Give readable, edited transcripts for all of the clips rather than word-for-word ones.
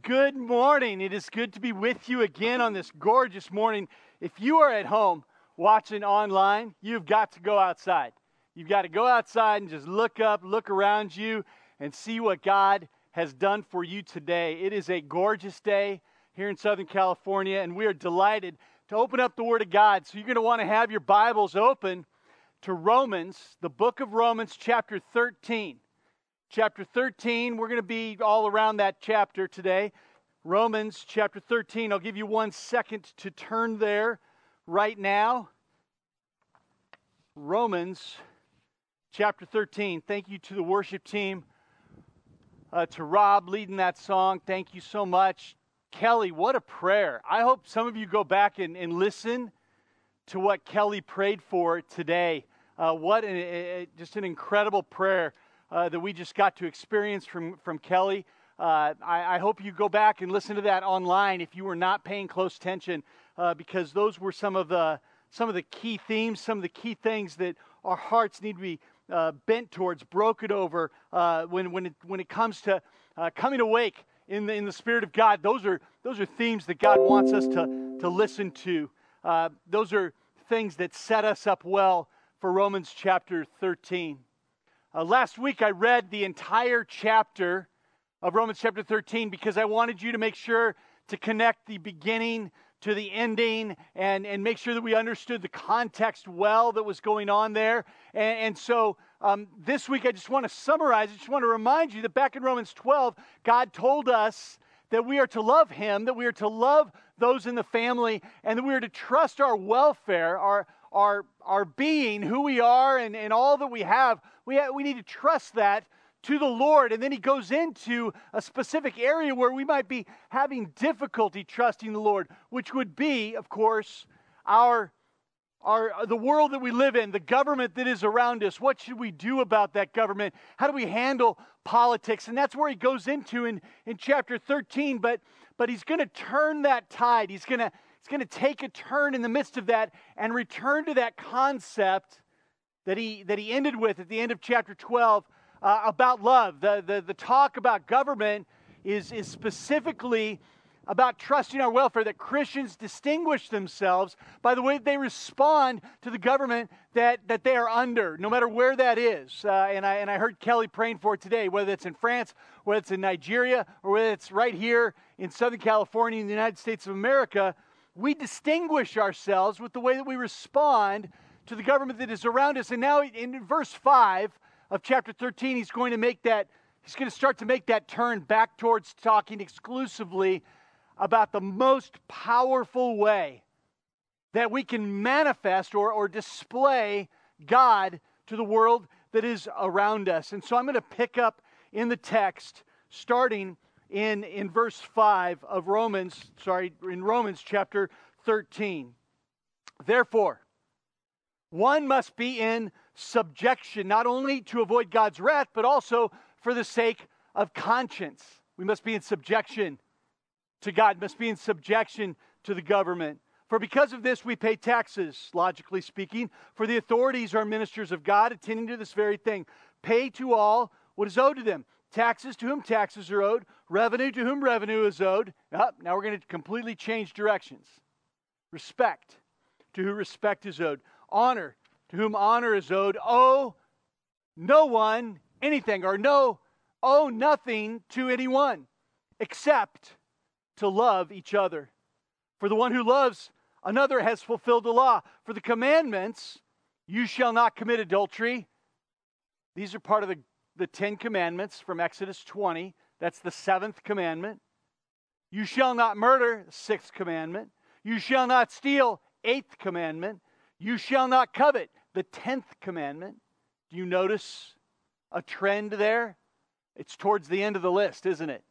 Good morning. It is good to be with you again on this gorgeous morning. If you are at home watching online, you've got to go outside. You've got to go outside and just look up, look around you, and see what God has done for you today. It is a gorgeous day here in Southern California, and we are delighted to open up the Word of God. So you're going to want to have your Bibles open to Romans, the book of Romans, chapter 13. Chapter 13, we're going to be all around that chapter today. Romans chapter 13. I'll give you 1 second to turn there right now. Romans chapter 13. Thank you to the worship team, to Rob leading that song. Thank you so much. Kelly, what a prayer. I hope some of you go back and listen to what Kelly prayed for today. Just an incredible prayer that we just got to experience from Kelly. I hope you go back and listen to that online if you were not paying close attention, because those were some of the key themes, some of the key things that our hearts need to be bent towards, broken over when it comes to coming awake in the Spirit of God. Those are themes that God wants us to listen to. Those are things that set us up well for Romans chapter 13. Last week I read the entire chapter of Romans chapter 13 because I wanted you to make sure to connect the beginning to the ending and make sure that we understood the context well that was going on there. And so this week I just want to summarize, I just want to remind you that back in Romans 12, God told us that we are to love Him, that we are to love those in the family, and that we are to trust our welfare, our being, who we are, and all that we have. We need to trust that to the Lord. And then He goes into a specific area where we might be having difficulty trusting the Lord, which would be, of course, the world that we live in, the government that is around us. What should we do about that government? How do we handle politics? And that's where he goes into in chapter 13. But he's going to turn that tide. He's going to take a turn in the midst of that and return to that concept that he ended with at the end of chapter 12 about love. The talk about government is specifically about trusting our welfare, that Christians distinguish themselves by the way they respond to the government that they are under, no matter where that is. And I heard Kelly praying for it today, whether it's in France, whether it's in Nigeria, or whether it's right here in Southern California in the United States of America. We distinguish ourselves with the way that we respond to the government that is around us. And now in verse 5 of chapter 13, he's going to start to make that turn back towards talking exclusively about the most powerful way that we can manifest or display God to the world that is around us. And so I'm going to pick up in the text starting in verse 5 of Romans chapter 13. Therefore, one must be in subjection, not only to avoid God's wrath, but also for the sake of conscience. We must be in subjection to God, must be in subjection to the government. For because of this we pay taxes, logically speaking, for the authorities are ministers of God, attending to this very thing. Pay to all what is owed to them. Taxes to whom taxes are owed, revenue to whom revenue is owed. Now we're going to completely change directions. Respect to whom respect is owed. Honor to whom honor is owed. Owe no one anything, or owe nothing to anyone, except to love each other. For the one who loves another has fulfilled the law. For the commandments, you shall not commit adultery. These are part of the 10 commandments from Exodus 20. That's the 7th commandment. You shall not murder, 6th commandment. You shall not steal, 8th commandment. You shall not covet, the 10th commandment. Do you notice a trend there? It's towards the end of the list, isn't it?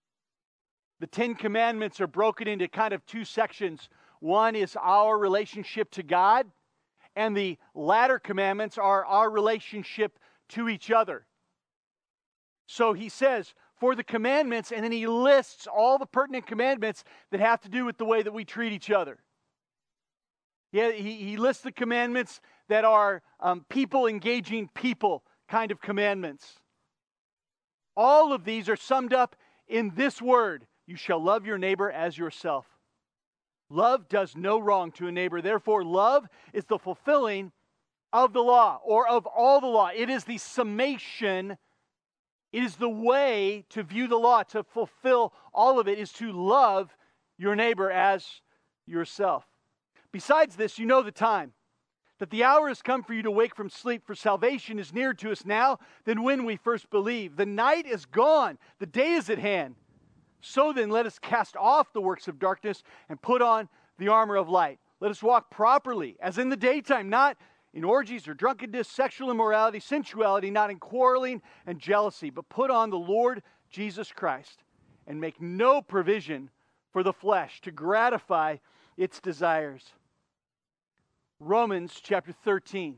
The 10 commandments are broken into kind of two sections. One is our relationship to God, and the latter commandments are our relationship to each other. So he says, for the commandments, and then he lists all the pertinent commandments that have to do with the way that we treat each other. Yeah, he lists the commandments that are people engaging people kind of commandments. All of these are summed up in this word, you shall love your neighbor as yourself. Love does no wrong to a neighbor. Therefore, love is the fulfilling of the law, or of all the law. It is the summation. It is the way to view the law, to fulfill all of it, is to love your neighbor as yourself. Besides this, you know the time, that the hour has come for you to wake from sleep, for salvation is nearer to us now than when we first believed. The night is gone, the day is at hand. So then, let us cast off the works of darkness and put on the armor of light. Let us walk properly, as in the daytime, not in orgies or drunkenness, sexual immorality, sensuality, not in quarreling and jealousy, but put on the Lord Jesus Christ and make no provision for the flesh to gratify its desires. Romans chapter 13.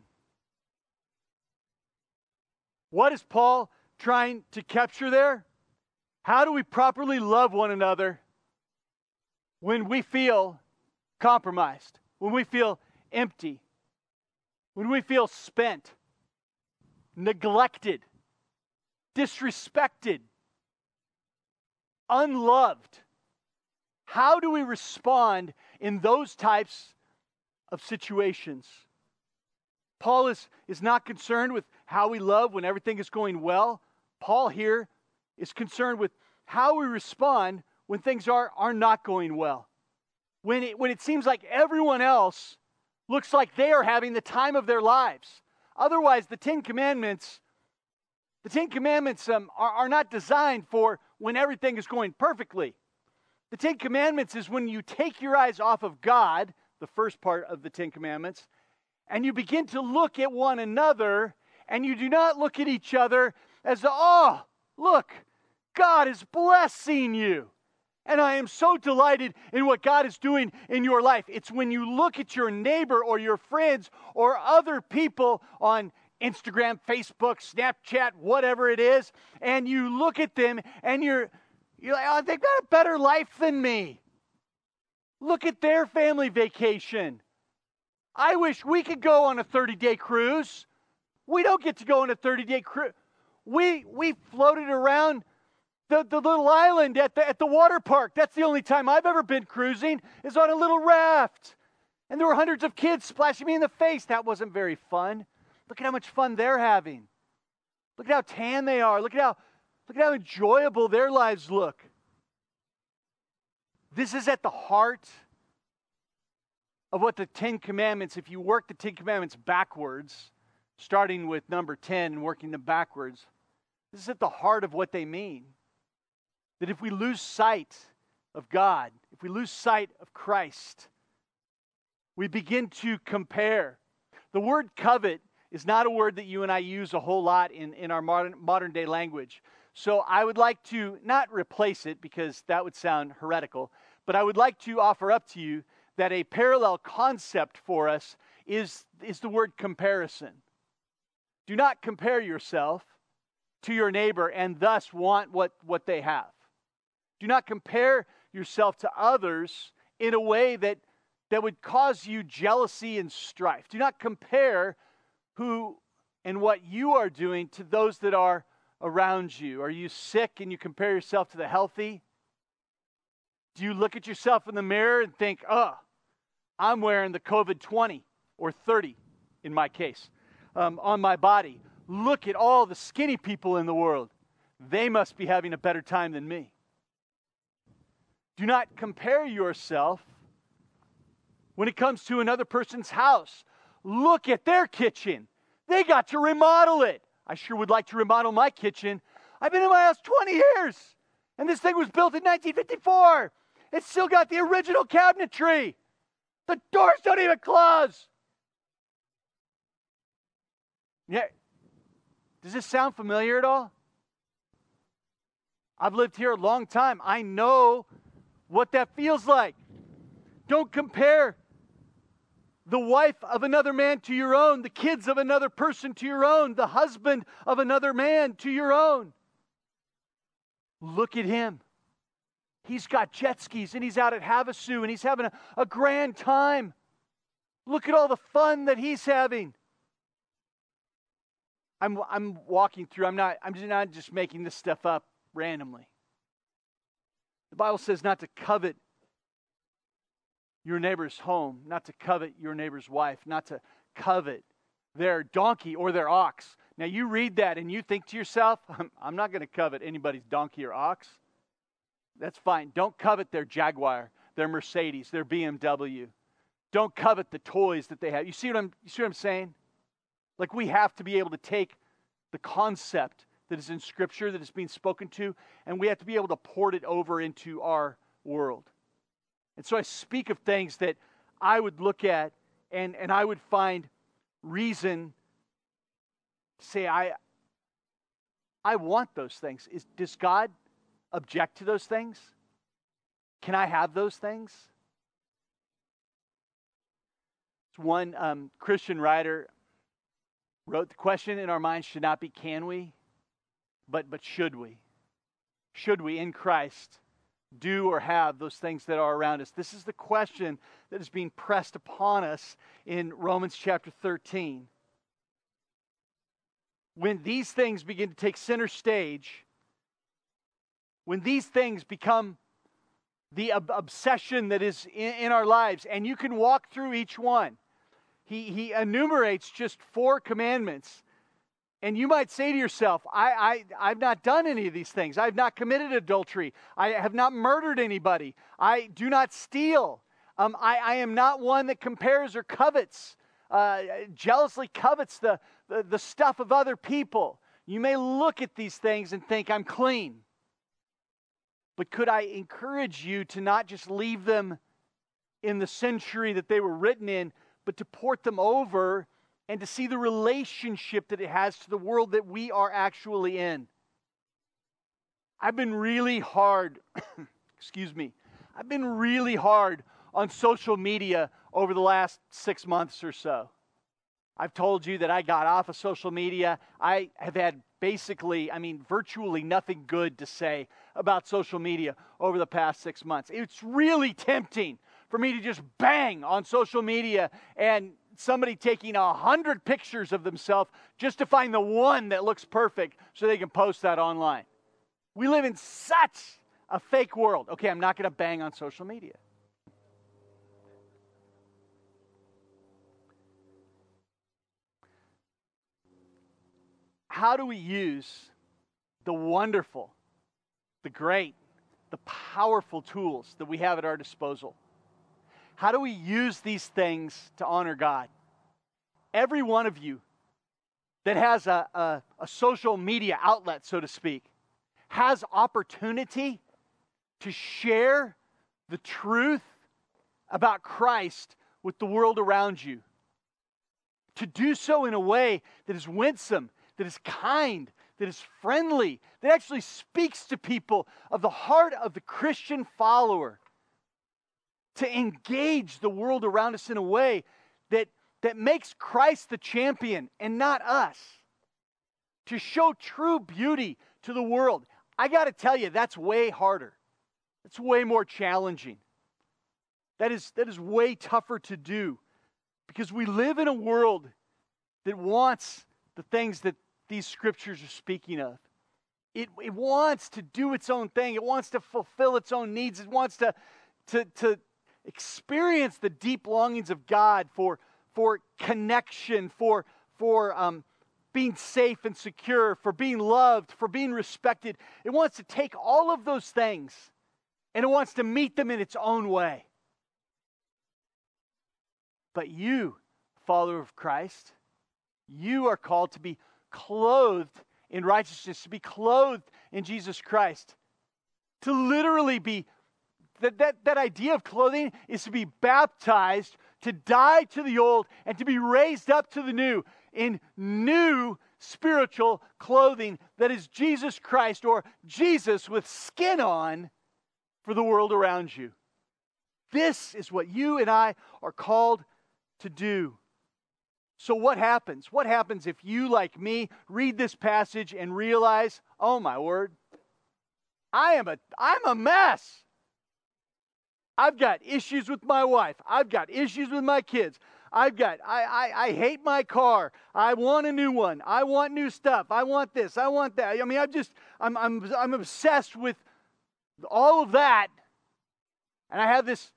What is Paul trying to capture there? How do we properly love one another when we feel compromised, when we feel empty, when we feel spent, neglected, disrespected, unloved? How do we respond in those types of situations? Paul is not concerned with how we love when everything is going well. Paul here is concerned with how we respond when things are not going well. When it seems like everyone else looks like they are having the time of their lives. Otherwise, the Ten Commandments are not designed for when everything is going perfectly. The Ten Commandments is when you take your eyes off of God, the first part of the Ten Commandments, and you begin to look at one another, and you do not look at each other as, oh, look, God is blessing you. And I am so delighted in what God is doing in your life. It's when you look at your neighbor or your friends or other people on Instagram, Facebook, Snapchat, whatever it is, and you look at them and you're like, oh, they've got a better life than me. Look at their family vacation. I wish we could go on a 30-day cruise. We don't get to go on a 30-day cruise. We floated around the little island at the water park. That's the only time I've ever been cruising, is on a little raft. And there were hundreds of kids splashing me in the face. That wasn't very fun. Look at how much fun they're having. Look at how tan they are. Look at how enjoyable their lives look. This is at the heart of what the Ten Commandments, if you work the Ten Commandments backwards, starting with number 10 and working them backwards, this is at the heart of what they mean. That if we lose sight of God, if we lose sight of Christ, we begin to compare. The word covet is not a word that you and I use a whole lot in our modern day language. So I would like to not replace it, because that would sound heretical, but I would like to offer up to you that a parallel concept for us is the word comparison. Do not compare yourself to your neighbor and thus want what they have. Do not compare yourself to others in a way that would cause you jealousy and strife. Do not compare who and what you are doing to those that are around you. Are you sick and you compare yourself to the healthy? Do you look at yourself in the mirror and think, oh, I'm wearing the COVID-20 or 30 in my case on my body. Look at all the skinny people in the world. They must be having a better time than me. Do not compare yourself when it comes to another person's house. Look at their kitchen. They got to remodel it. I sure would like to remodel my kitchen. I've been in my house 20 years, and this thing was built in 1954. It's still got the original cabinetry. The doors don't even close. Yeah. Does this sound familiar at all? I've lived here a long time. I know what that feels like. Don't compare the wife of another man to your own, the kids of another person to your own, the husband of another man to your own. Look at him. He's got jet skis and he's out at Havasu and he's having a grand time. Look at all the fun that he's having. I'm walking through. I'm not just making this stuff up randomly. The Bible says not to covet your neighbor's home, not to covet your neighbor's wife, not to covet their donkey or their ox. Now you read that and you think to yourself, I'm not going to covet anybody's donkey or ox. That's fine. Don't covet their Jaguar, their Mercedes, their BMW. Don't covet the toys that they have. You see what I'm saying? Like, we have to be able to take the concept that is in Scripture, that is being spoken to, and we have to be able to port it over into our world. And so I speak of things that I would look at and I would find reason to say, I want those things. Does God object to those things? Can I have those things? One Christian writer wrote, the question in our minds should not be can we, but should we? Should we in Christ do or have those things that are around us? This is the question that is being pressed upon us in Romans chapter 13. When these things begin to take center stage, when these things become the obsession that is in our lives, and you can walk through each one. He enumerates just 4 commandments. And you might say to yourself, I've not done any of these things. I've not committed adultery. I have not murdered anybody. I do not steal. I am not one that compares or covets, jealously covets the stuff of other people. You may look at these things and think, I'm clean. But could I encourage you to not just leave them in the century that they were written in, but to port them over and to see the relationship that it has to the world that we are actually in? I've been really hard, I've been really hard on social media over the last 6 months or so. I've told you that I got off of social media. I have had virtually nothing good to say about social media over the past 6 months. It's really tempting for me to just bang on social media and somebody taking 100 pictures of themselves just to find the one that looks perfect so they can post that online. We live in such a fake world. Okay, I'm not going to bang on social media. How do we use the wonderful, the great, the powerful tools that we have at our disposal? How do we use these things to honor God? Every one of you that has a social media outlet, so to speak, has opportunity to share the truth about Christ with the world around you. To do so in a way that is winsome, that is kind, that is friendly, that actually speaks to people of the heart of the Christian follower. To engage the world around us in a way that makes Christ the champion and not us. To show true beauty to the world. I got to tell you, that's way harder. It's way more challenging. That is way tougher to do. Because we live in a world that wants the things that these scriptures are speaking of. It wants to do its own thing. It wants to fulfill its own needs. It wants to experience the deep longings of God for connection, for being safe and secure, for being loved, for being respected. It wants to take all of those things and it wants to meet them in its own way. But you, follower of Christ, you are called to be clothed in righteousness, to be clothed in Jesus Christ, to literally be. That idea of clothing is to be baptized, to die to the old, and to be raised up to the new, in new spiritual clothing that is Jesus Christ, or Jesus with skin on, for the world around you. This is what you and I are called to do. So what happens? What happens if you, like me, read this passage and realize, oh my word, I'm a mess. I've got issues with my wife. I've got issues with my kids. I hate my car. I want a new one. I want new stuff. I want this. I want that. I mean, I'm obsessed with all of that, and I have this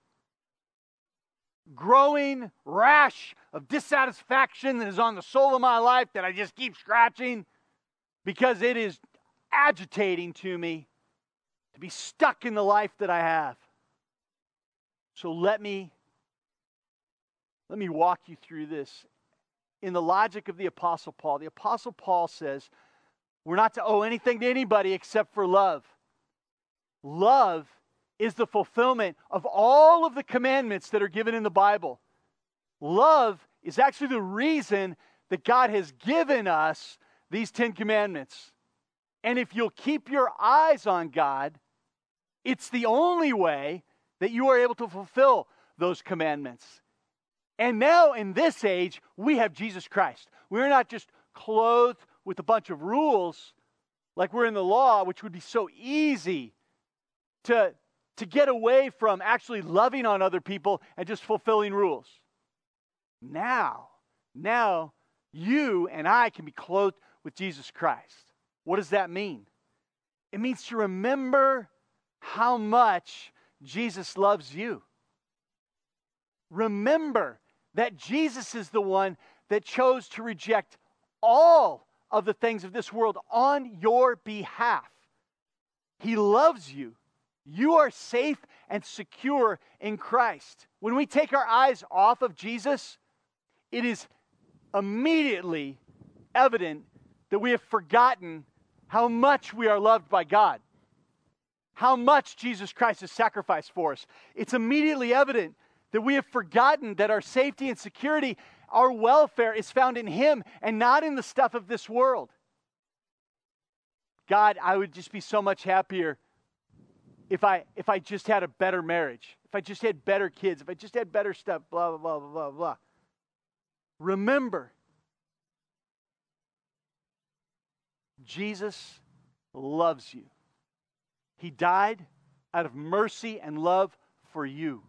growing rash of dissatisfaction that is on the soul of my life that I just keep scratching because it is agitating to me to be stuck in the life that I have. So let me walk you through this. In the logic of the Apostle Paul says we're not to owe anything to anybody except for love. Love is the fulfillment of all of the commandments that are given in the Bible. Love is actually the reason that God has given us these 10 commandments. And if you'll keep your eyes on God, it's the only way that you are able to fulfill those commandments. And now in this age, we have Jesus Christ. We're not just clothed with a bunch of rules like we're in the law, which would be so easy to get away from actually loving on other people and just fulfilling rules. Now you and I can be clothed with Jesus Christ. What does that mean? It means to remember how much Jesus loves you. Remember that Jesus is the one that chose to reject all of the things of this world on your behalf. He loves you. You are safe and secure in Christ. When we take our eyes off of Jesus, it is immediately evident that we have forgotten how much we are loved by God, how much Jesus Christ has sacrificed for us. It's immediately evident that we have forgotten that our safety and security, our welfare is found in Him and not in the stuff of this world. God, I would just be so much happier if I just had a better marriage, if I just had better kids, if I just had better stuff, blah, blah, blah, blah, blah. Remember, Jesus loves you. He died out of mercy and love for you.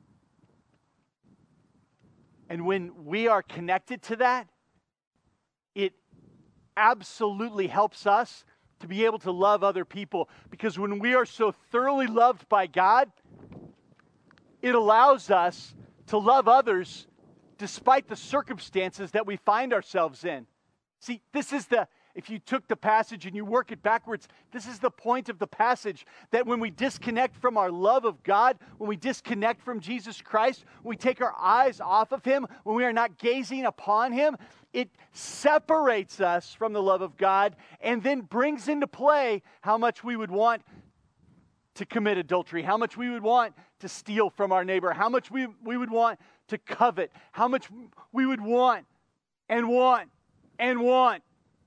And when we are connected to that, it absolutely helps us to be able to love other people. Because when we are so thoroughly loved by God, it allows us to love others despite the circumstances that we find ourselves in. See, if you took the passage and you work it backwards, this is the point of the passage, that when we disconnect from our love of God, when we disconnect from Jesus Christ, when we take our eyes off of Him, when we are not gazing upon Him, it separates us from the love of God and then brings into play how much we would want to commit adultery, how much we would want to steal from our neighbor, how much we would want to covet, how much we would want and want and want.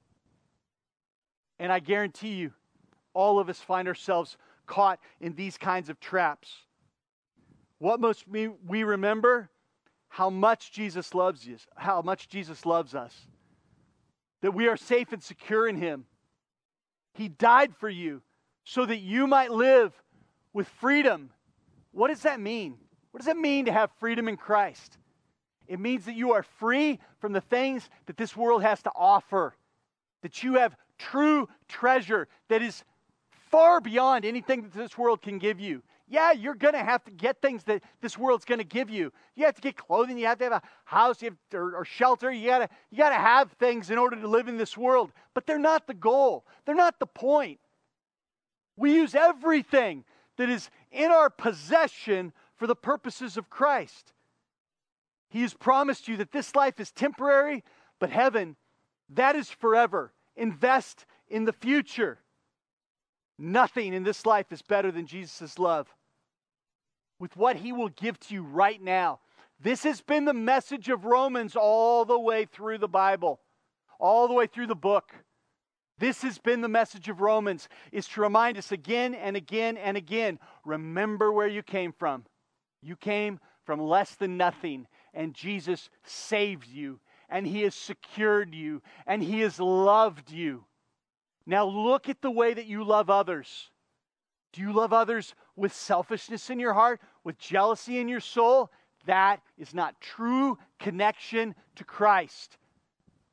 And I guarantee you, all of us find ourselves caught in these kinds of traps. What must we remember? How much Jesus loves you, how much Jesus loves us. That we are safe and secure in Him. He died for you so that you might live with freedom. What does that mean? What does it mean to have freedom in Christ? It means that you are free from the things that this world has to offer. That you have true treasure that is far beyond anything that this world can give you. Yeah, you're going to have to get things that this world's going to give you. You have to get clothing. You have to have a house or shelter. You got to have things in order to live in this world. But they're not the goal. They're not the point. We use everything that is in our possession for the purposes of Christ. He has promised you that this life is temporary, but heaven, that is forever. Invest in the future. Nothing in this life is better than Jesus' love. With what He will give to you right now. This has been the message of Romans all the way through the Bible. All the way through the book. This has been the message of Romans, is to remind us again and again and again. Remember where you came from. You came from less than nothing. And Jesus saved you. And He has secured you. And He has loved you. Now look at the way that you love others. Do you love others with selfishness in your heart? With jealousy in your soul? That is not true connection to Christ.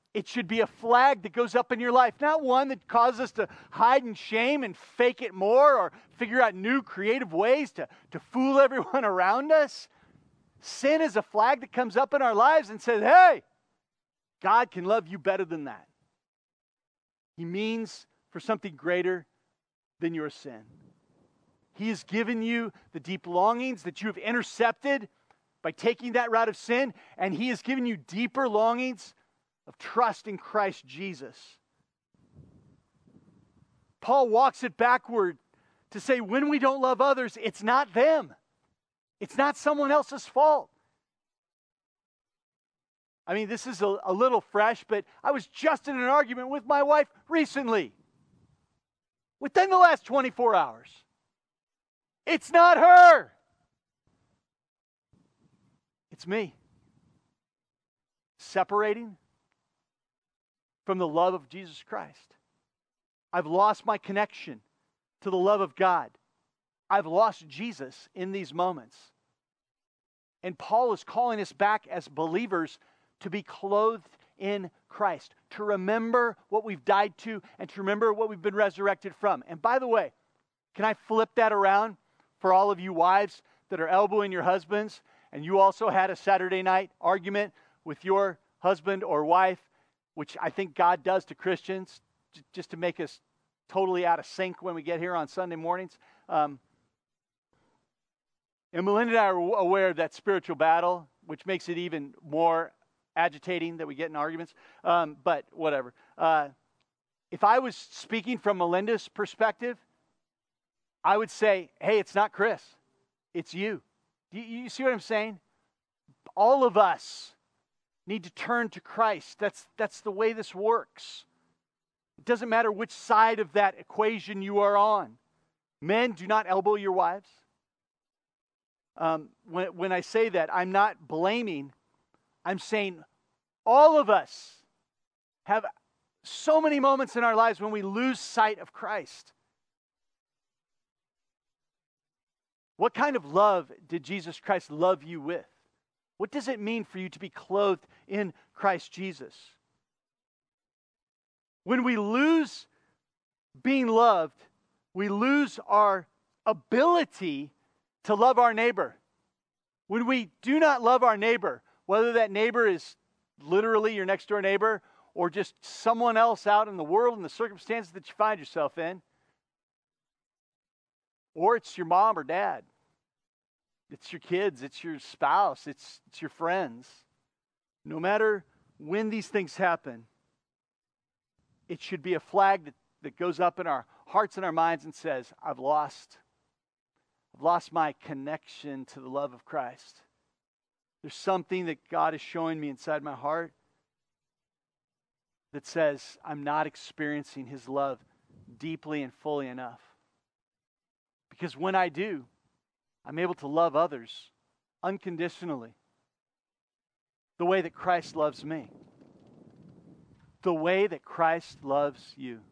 It should be a flag that goes up in your life, not one that causes us to hide in shame and fake it more or figure out new creative ways to fool everyone around us. Sin is a flag that comes up in our lives and says, hey, God can love you better than that. He means for something greater than your sin. He has given you the deep longings that you have intercepted by taking that route of sin, and He has given you deeper longings of trust in Christ Jesus. Paul walks it backward to say when we don't love others, it's not them. It's not someone else's fault. I mean, this is a little fresh, but I was just in an argument with my wife recently. Within the last 24 hours. It's not her. It's me. Separating from the love of Jesus Christ. I've lost my connection to the love of God. I've lost Jesus in these moments. And Paul is calling us back as believers to be clothed in Christ, to remember what we've died to and to remember what we've been resurrected from. And by the way, can I flip that around for all of you wives that are elbowing your husbands and you also had a Saturday night argument with your husband or wife, which I think God does to Christians just to make us totally out of sync when we get here on Sunday mornings. And Melinda and I are aware of that spiritual battle, which makes it even more agitating that we get in arguments. But whatever. If I was speaking from Melinda's perspective, I would say, hey, it's not Chris. It's you. You see what I'm saying? All of us need to turn to Christ. That's the way this works. It doesn't matter which side of that equation you are on. Men, do not elbow your wives. When I say that, I'm not blaming. I'm saying all of us have so many moments in our lives when we lose sight of Christ. What kind of love did Jesus Christ love you with? What does it mean for you to be clothed in Christ Jesus? When we lose being loved, we lose our ability to love our neighbor. When we do not love our neighbor, whether that neighbor is literally your next door neighbor or just someone else out in the world and the circumstances that you find yourself in, or it's your mom or dad, it's your kids, it's your spouse, it's your friends. No matter when these things happen, it should be a flag that goes up in our hearts and our minds and says, I've lost my connection to the love of Christ. There's something that God is showing me inside my heart that says I'm not experiencing His love deeply and fully enough. Because when I do, I'm able to love others unconditionally. The way that Christ loves me. The way that Christ loves you.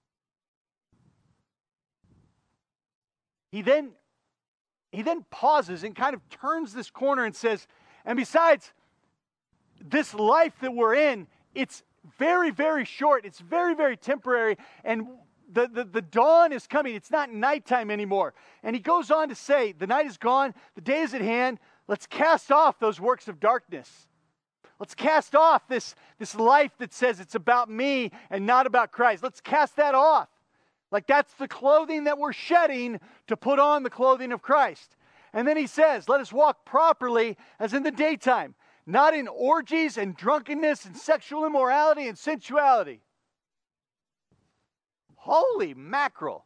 He then pauses and kind of turns this corner and says, and besides, this life that we're in, it's very, very short. It's very, very temporary. And the dawn is coming. It's not nighttime anymore. And he goes on to say, the night is gone. The day is at hand. Let's cast off those works of darkness. Let's cast off this life that says it's about me and not about Christ. Let's cast that off. Like that's the clothing that we're shedding to put on the clothing of Christ. And then he says, let us walk properly as in the daytime, not in orgies and drunkenness and sexual immorality and sensuality. Holy mackerel.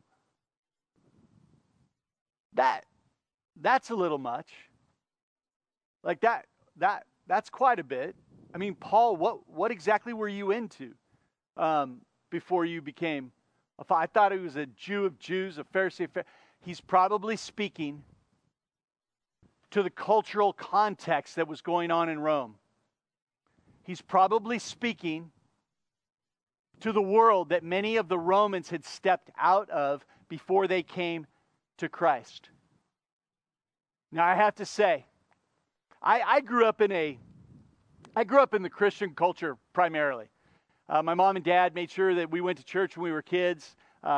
That's a little much. Like that's quite a bit. I mean, Paul, what exactly were you into before you became I thought he was a Jew of Jews, a Pharisee. He's probably speaking to the cultural context that was going on in Rome. He's probably speaking to the world that many of the Romans had stepped out of before they came to Christ. Now, I have to say, I grew up in the Christian culture primarily. My mom and dad made sure that we went to church when we were kids.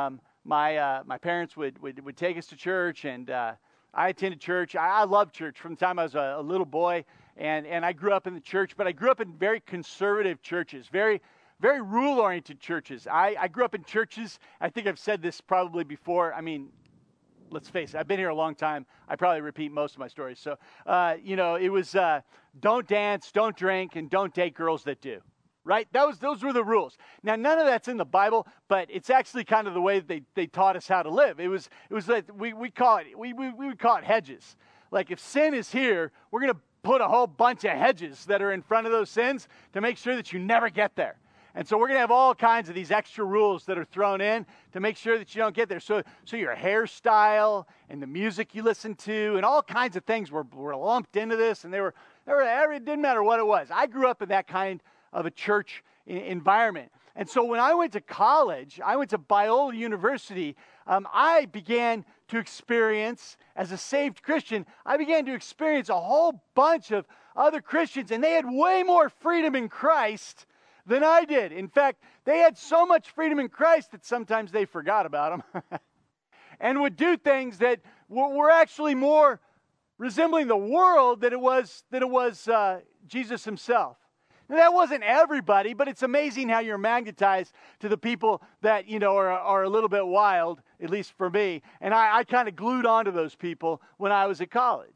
My parents would take us to church, and I attended church. I loved church from the time I was a little boy, and I grew up in the church, but I grew up in very conservative churches, very rule-oriented churches. I grew up in churches, I think I've said this probably before. I mean, let's face it, I've been here a long time. I probably repeat most of my stories. So, it was don't dance, don't drink, and don't date girls that do. Right? Those were the rules. Now, none of that's in the Bible, but it's actually kind of the way they taught us how to live. It was like we would call it hedges. Like if sin is here, we're going to put a whole bunch of hedges that are in front of those sins to make sure that you never get there. And so we're going to have all kinds of these extra rules that are thrown in to make sure that you don't get there. So your hairstyle and the music you listen to and all kinds of things were lumped into this, and it didn't matter what it was. I grew up in that kind of a church environment. And so when I went to college, I went to Biola University, I began to experience, as a saved Christian, I began to experience a whole bunch of other Christians, and they had way more freedom in Christ than I did. In fact, they had so much freedom in Christ that sometimes they forgot about them and would do things that were actually more resembling the world than it was Jesus himself. Now, that wasn't everybody, but it's amazing how you're magnetized to the people that, are a little bit wild, at least for me. And I kind of glued onto those people when I was at college.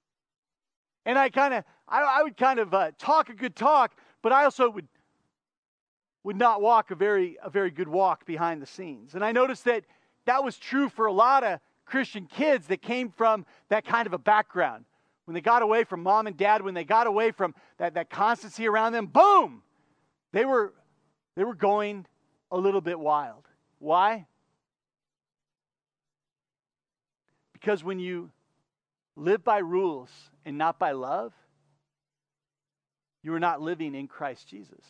And I would kind of talk a good talk, but I also would not walk a very good walk behind the scenes. And I noticed that was true for a lot of Christian kids that came from that kind of a background. When they got away from mom and dad, when they got away from that constancy around them, boom! They were going a little bit wild. Why? Because when you live by rules and not by love, you are not living in Christ Jesus.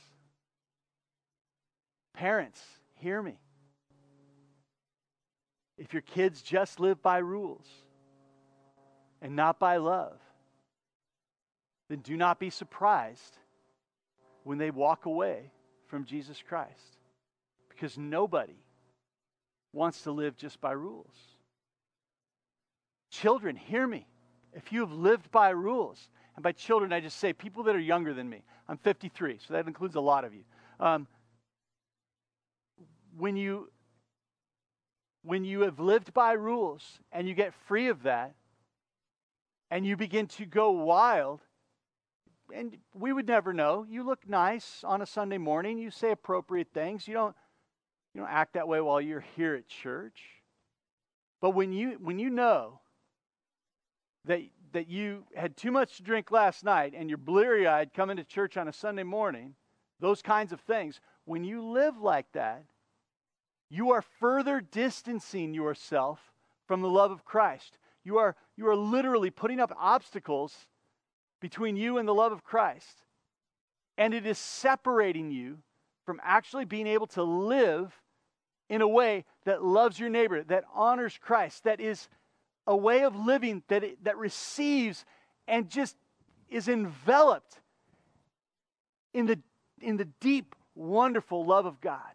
Parents, hear me. If your kids just live by rules and not by love, then do not be surprised when they walk away from Jesus Christ. Because nobody wants to live just by rules. Children, hear me. If you have lived by rules, and by children I just say people that are younger than me. I'm 53, so that includes a lot of you. When you have lived by rules and you get free of that, and you begin to go wild, and we would never know. You look nice on a Sunday morning. You say appropriate things. You don't act that way while you're here at church. But when you know that you had too much to drink last night and you're bleary-eyed coming to church on a Sunday morning, those kinds of things, when you live like that, you are further distancing yourself from the love of Christ. You are literally putting up obstacles between you and the love of Christ. And it is separating you from actually being able to live in a way that loves your neighbor, that honors Christ, that is a way of living that receives and just is enveloped in the deep, wonderful love of God.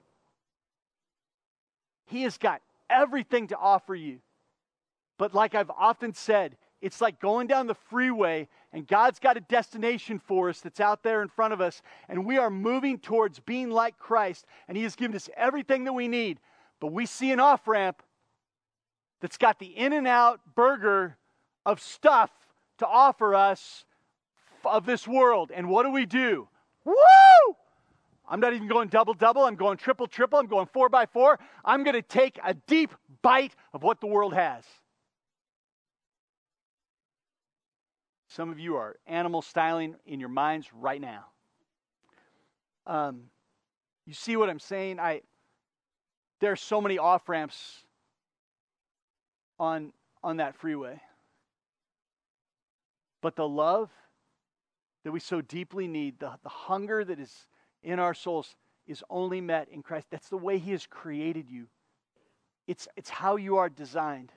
He has got everything to offer you. But like I've often said, it's like going down the freeway and God's got a destination for us that's out there in front of us, and we are moving towards being like Christ, and He has given us everything that we need. But we see an off-ramp that's got the In-N-Out burger of stuff to offer us of this world. And what do? Woo! I'm not even going double-double. I'm going triple-triple. I'm going 4x4. I'm going to take a deep bite of what the world has. Some of you are animal styling in your minds right now. You see what I'm saying? There are so many off-ramps on that freeway. But the love that we so deeply need, the hunger that is in our souls, is only met in Christ. That's the way He has created you. It's how you are designed.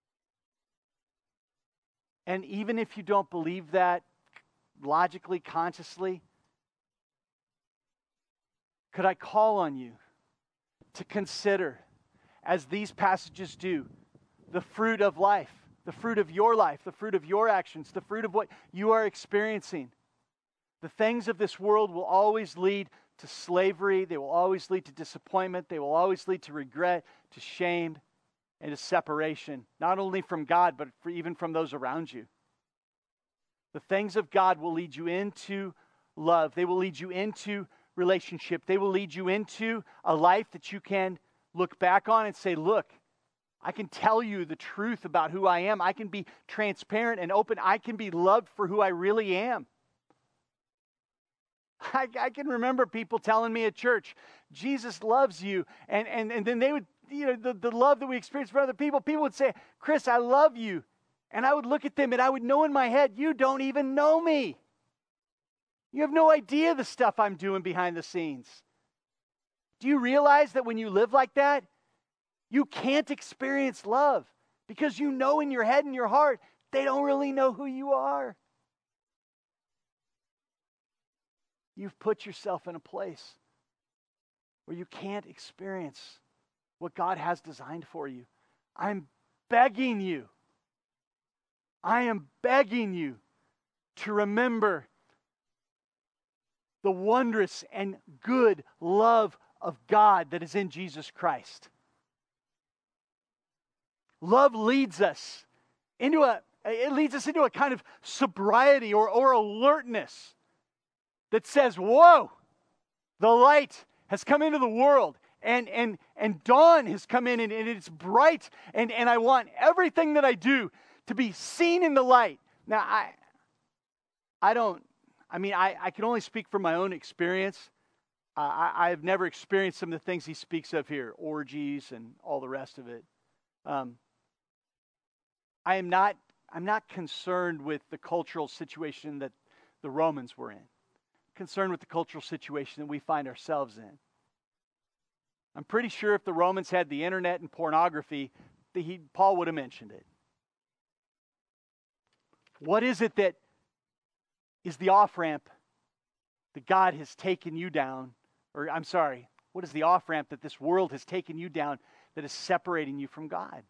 And even if you don't believe that logically, consciously, could I call on you to consider, as these passages do, the fruit of life, the fruit of your life, the fruit of your actions, the fruit of what you are experiencing. The things of this world will always lead to slavery. They will always lead to disappointment. They will always lead to regret, to shame, and to separation, not only from God, but even from those around you. The things of God will lead you into love. They will lead you into relationship. They will lead you into a life that you can look back on and say, look, I can tell you the truth about who I am. I can be transparent and open. I can be loved for who I really am. I can remember people telling me at church, Jesus loves you. And then they would, the love that we experience for other people would say, Chris, I love you. And I would look at them and I would know in my head, you don't even know me. You have no idea the stuff I'm doing behind the scenes. Do you realize that when you live like that, you can't experience love because you know in your head and your heart, they don't really know who you are. You've put yourself in a place where you can't experience what God has designed for you. I'm begging you. I am begging you to remember the wondrous and good love of God that is in Jesus Christ. Love leads us into a kind of sobriety or alertness that says, whoa, the light has come into the world and dawn has come in and it's bright and I want everything that I do to be seen in the light. Now, I can only speak from my own experience. I've never experienced some of the things he speaks of here, orgies and all the rest of it. I'm not concerned with the cultural situation that the Romans were in. I'm concerned with the cultural situation that we find ourselves in. I'm pretty sure if the Romans had the internet and pornography, Paul would have mentioned it. What is it that is the off-ramp that God has taken you down? What is the off-ramp that this world has taken you down that is separating you from God?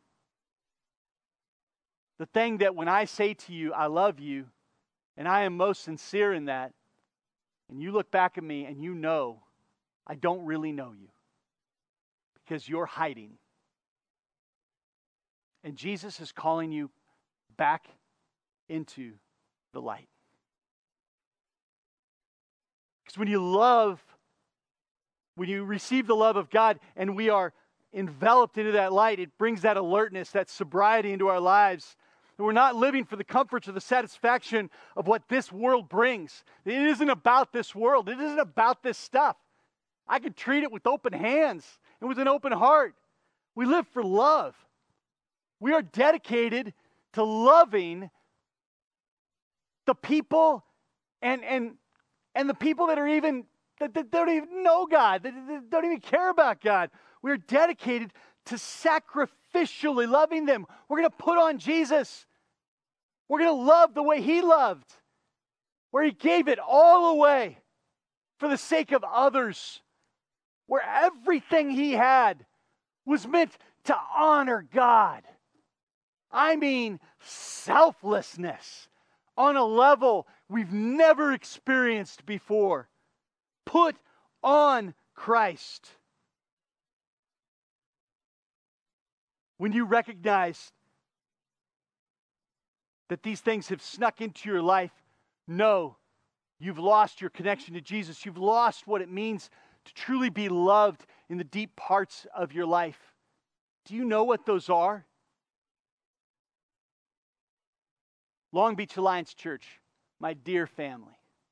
The thing that when I say to you, I love you, and I am most sincere in that, and you look back at me and you know I don't really know you because you're hiding. And Jesus is calling you back into the light. Because when you receive the love of God and we are enveloped into that light, it brings that alertness, that sobriety into our lives. And we're not living for the comforts or the satisfaction of what this world brings. It isn't about this world. It isn't about this stuff. I could treat it with open hands and with an open heart. We live for love. We are dedicated to loving the people and the people that don't even know God, that don't even care about God. We're dedicated to sacrificially loving them. We're going to put on Jesus. We're going to love the way He loved, where He gave it all away for the sake of others, where everything He had was meant to honor God. I mean, selflessness on a level we've never experienced before. Put on Christ. When you recognize that these things have snuck into your life, know you've lost your connection to Jesus. You've lost what it means to truly be loved in the deep parts of your life. Do you know what those are? Long Beach Alliance Church, my dear family.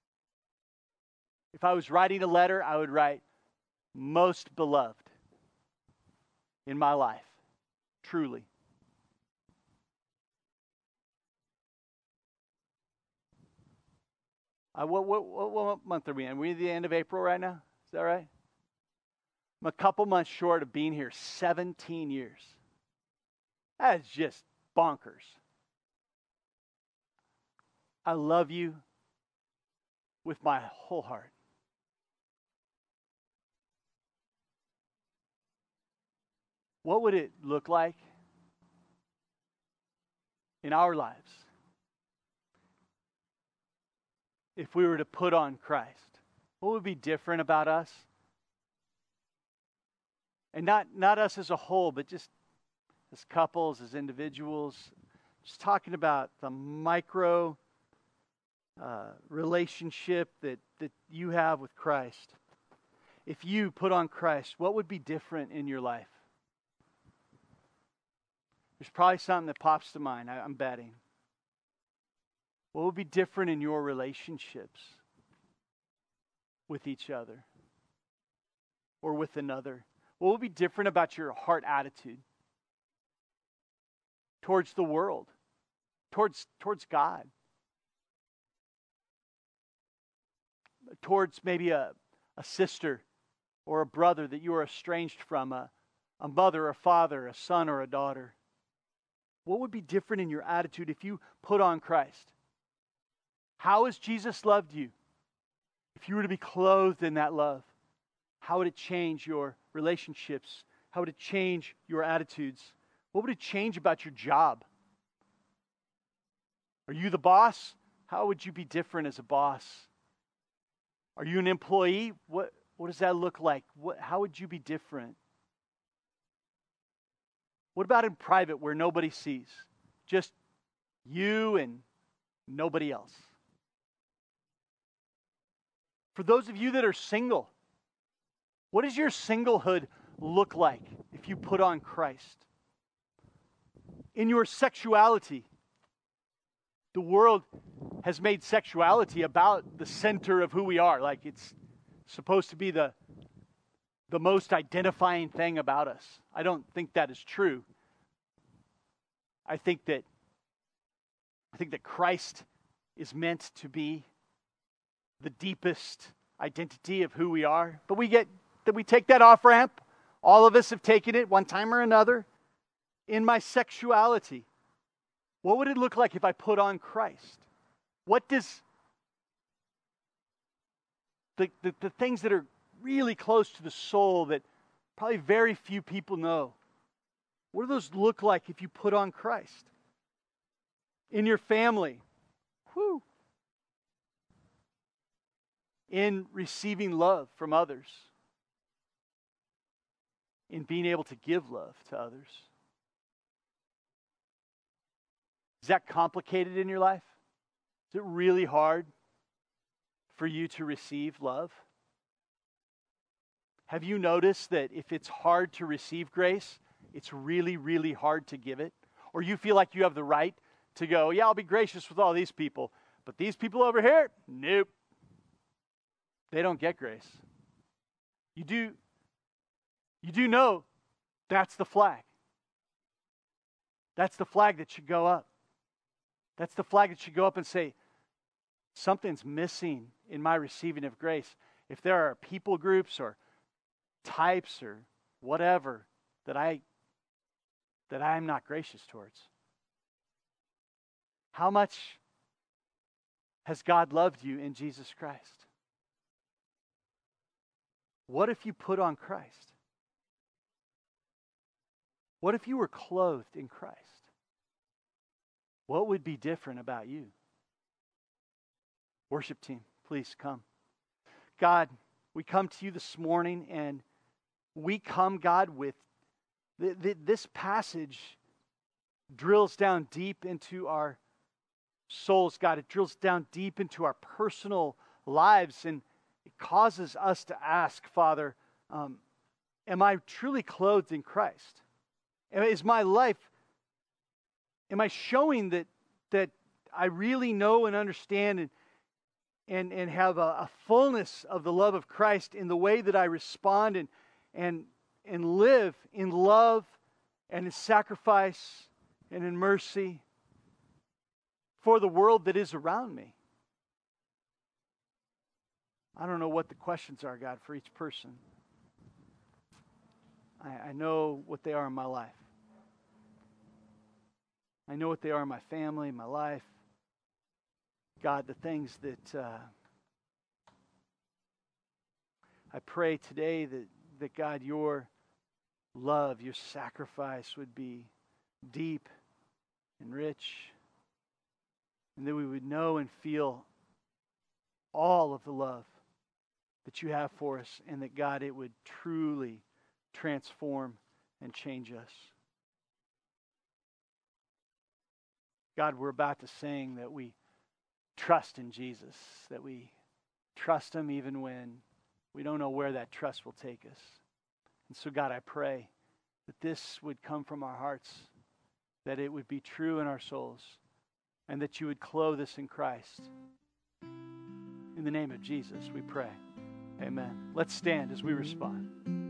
If I was writing a letter, I would write, most beloved in my life, truly. What month are we in? Are we at the end of April right now? Is that right? I'm a couple months short of being here 17 years. That is just bonkers. I love you with my whole heart. what would it look like in our lives if we were to put on Christ? What would be different about us? And not us as a whole, but just as couples, as individuals. Just talking about the micro relationship that you have with Christ. If you put on Christ, what would be different in your life? There's probably something that pops to mind, I'm betting. What would be different in your relationships with each other or with another? What would be different about your heart attitude towards the world, towards God, towards maybe a sister or a brother that you are estranged from, a mother, a father, a son, or a daughter? What would be different in your attitude if you put on Christ? How has Jesus loved you? If you were to be clothed in that love, how would it change your relationships? How would it change your attitudes? What would it change about your job? Are you the boss? How would you be different as a boss? Are you an employee? What does that look like? How would you be different? What about in private where nobody sees? Just you and nobody else. For those of you that are single, what does your singlehood look like if you put on Christ? In your sexuality, the world has made sexuality about the center of who we are. Like it's supposed to be the most identifying thing about us. I don't think that is true. I think that Christ is meant to be the deepest identity of who we are. But we take that off ramp. All of us have taken it one time or another. In my sexuality, what would it look like if I put on Christ? What does the things that are really close to the soul that probably very few people know, what do those look like if you put on Christ? In your family, in receiving love from others, in being able to give love to others. Is that complicated in your life? Is it really hard for you to receive love? Have you noticed that if it's hard to receive grace, it's really, really hard to give it? Or you feel like you have the right to go, yeah, I'll be gracious with all these people, but these people over here, nope. They don't get grace. You do know that's the flag. That's the flag that should go up. That's the flag that should go up and say, something's missing in my receiving of grace. If there are people groups or types or whatever that I'm not gracious towards. How much has God loved you in Jesus Christ? What if you put on Christ? What if you were clothed in Christ? What would be different about you? Worship team, please come. God, we come to you this morning and we come, God, with this passage drills down deep into our souls, God. It drills down deep into our personal lives and it causes us to ask, Father, am I truly clothed in Christ? Is my life, am I showing that I really know and understand and have a fullness of the love of Christ in the way that I respond and live in love and in sacrifice and in mercy for the world that is around me? I don't know what the questions are, God, for each person. I know what they are in my life. I know what they are in my family, my life. God, the things that I pray today that God, your love, your sacrifice would be deep and rich, and that we would know and feel all of the love that you have for us, and that, God, it would truly transform and change us. God, we're about to sing that we trust in Jesus, that we trust Him even when we don't know where that trust will take us. And so, God, I pray that this would come from our hearts, that it would be true in our souls, and that you would clothe us in Christ. In the name of Jesus, we pray. Amen. Let's stand as we respond.